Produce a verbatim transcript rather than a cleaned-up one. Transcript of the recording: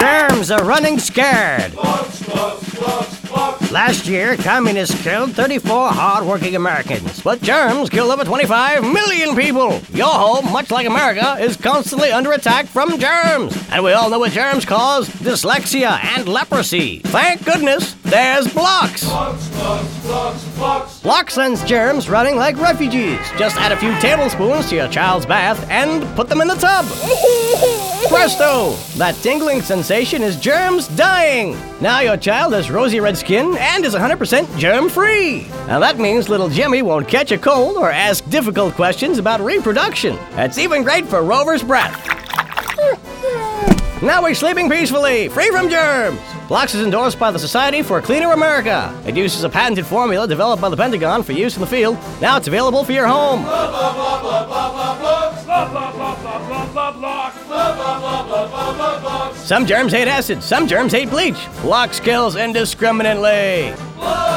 Germs are running scared. Blocks, blocks, blocks, blocks. Last year, communists killed thirty-four hard-working Americans, but germs killed over twenty-five million people. Your home, much like America, is constantly under attack from germs. And we all know what germs cause: dyslexia and leprosy. Thank goodness there's Blocks. Blocks, blocks, blocks, blocks. Blocks sends germs running like refugees. Just add a few tablespoons to your child's bath and put them in the tub. Presto! That tingling sensation is germs dying. Now your child has rosy red skin and is one hundred percent germ-free. Now that means little Jimmy won't catch a cold or ask difficult questions about reproduction. It's even great for Rover's breath. Now we're sleeping peacefully, free from germs. Blocks is endorsed by the Society for a Cleaner America. It uses a patented formula developed by the Pentagon for use in the field. Now it's available for your home. Blah, blah, blah, blah, blah, blah, blocks. Blah, blah, blah, blah, blah, blah, blocks. Blah, blah, blah, blah, blah, blah, blocks. Some germs hate acid, some germs hate bleach. Blocks kills indiscriminately. Blocks.